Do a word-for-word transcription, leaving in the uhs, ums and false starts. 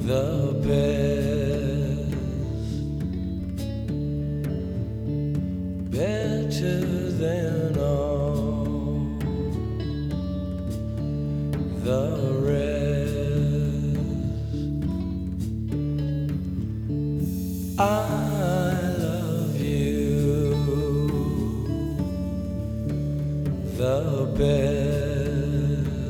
the best, better than all the rest. I love you the best.